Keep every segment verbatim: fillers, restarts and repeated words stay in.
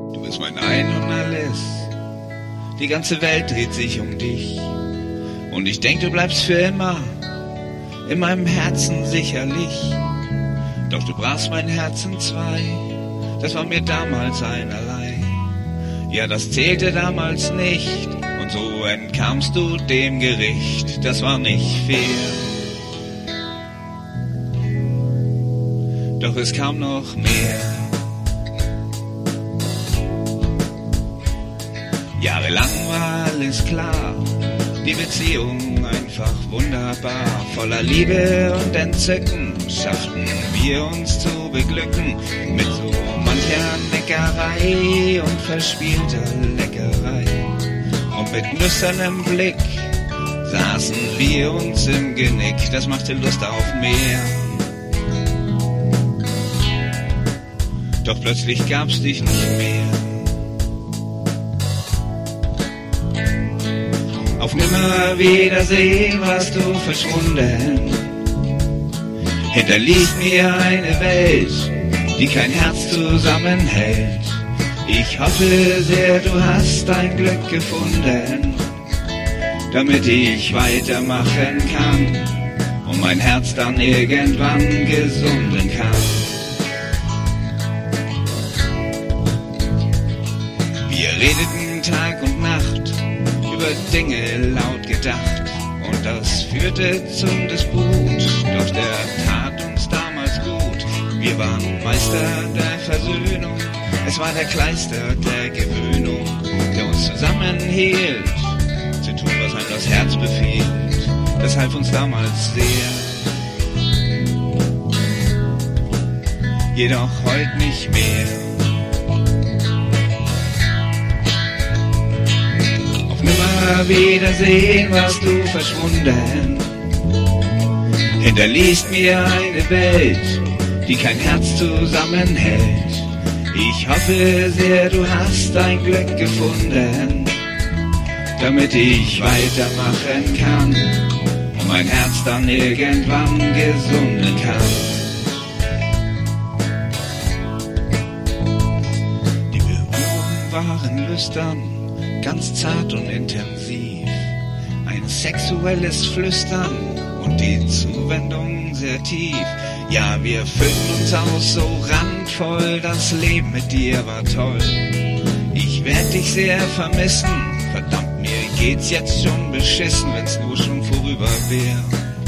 Du bist mein Ein und Alles. Die ganze Welt dreht sich um dich. Und ich denk, du bleibst für immer in meinem Herzen sicherlich. Doch du brachst mein Herz in zwei. Das war mir damals einerlei. Ja, das zählte damals nicht. Und so entkamst du dem Gericht. Das war nicht fair. Doch es kam noch mehr. Jahrelang war alles klar, die Beziehung einfach wunderbar. Voller Liebe und Entzücken schafften wir uns zu beglücken. Mit so mancher Neckerei und verspielter Leckerei. Und mit nüchternem Blick saßen wir uns im Genick. Das machte Lust auf mehr. Doch plötzlich gab's dich nicht mehr. Auf Nimmerwiedersehen warst du verschwunden. Hinterließ mir eine Welt, die kein Herz zusammenhält. Ich hoffe sehr, du hast dein Glück gefunden, damit ich weitermachen kann und mein Herz dann irgendwann gesunden kann. Wir redeten Tag und Nacht, über Dinge laut gedacht, und das führte zum Disput, doch der tat uns damals gut. Wir waren Meister der Versöhnung, es war der Kleister der Gewöhnung, der uns zusammenhielt, zu tun, was einem das Herz befiehlt. Das half uns damals sehr, jedoch heut nicht mehr. Wiedersehen warst du verschwunden. Hinterließt mir eine Welt, die kein Herz zusammenhält. Ich hoffe sehr, du hast dein Glück gefunden, damit ich weitermachen kann und mein Herz dann irgendwann gesunden kann. Die Berührungen waren lüstern, ganz zart und intensiv, ein sexuelles Flüstern und die Zuwendung sehr tief. Ja, wir füllten uns aus so randvoll, das Leben mit dir war toll. Ich werd dich sehr vermissen, verdammt, mir geht's jetzt schon beschissen, wenn's nur schon vorüber wär.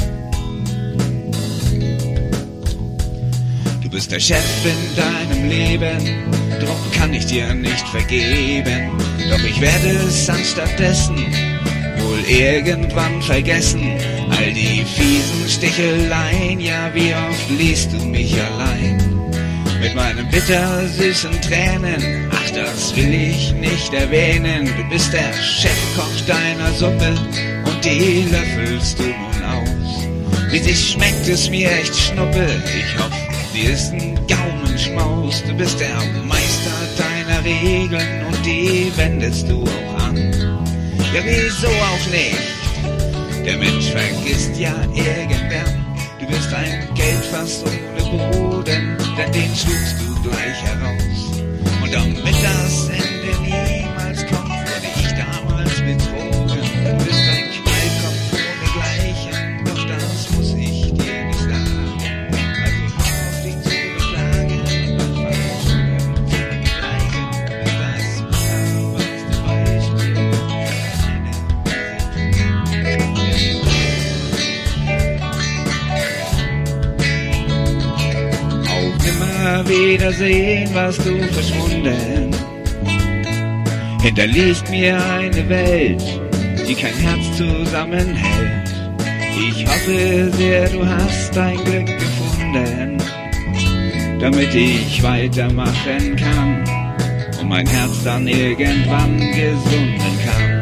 Du bist der Chef in deinem Leben, drum kann ich dir nicht vergeben. Doch ich werde es anstattdessen wohl irgendwann vergessen. All die fiesen Sticheleien, ja, wie oft liest du mich allein? Mit meinen bittersüßen Tränen, ach, das will ich nicht erwähnen. Du bist der Chefkoch deiner Suppe und die löffelst du nun aus. Wie sich schmeckt es mir echt schnuppe, ich hoffe, dir ist ein Gaumenschmaus. Du bist der Meister deiner Regeln und die wendest du auch an. Ja, wieso auch nicht? Der Mensch vergisst ja irgendwann. Du bist ein Geldfass ohne Boden, denn den schlugst du gleich heraus. Und damit das Ende niemals kommt, wurde ich damals betrogen. Du bist ein Knallkopf ohne Gleichen, doch das muss ich dir nicht sagen. Also hör auf dich zu beklagen, doch was zu vergleichen, ist das wunderbarste Beispiel. Auf Nimmerwiedersehen warst du verschwunden. Hinterließt mir eine Welt, die kein Herz zusammenhält. Ich hoffe sehr, du hast dein Glück gefunden, damit ich weitermachen kann und mein Herz dann irgendwann gesunden kann.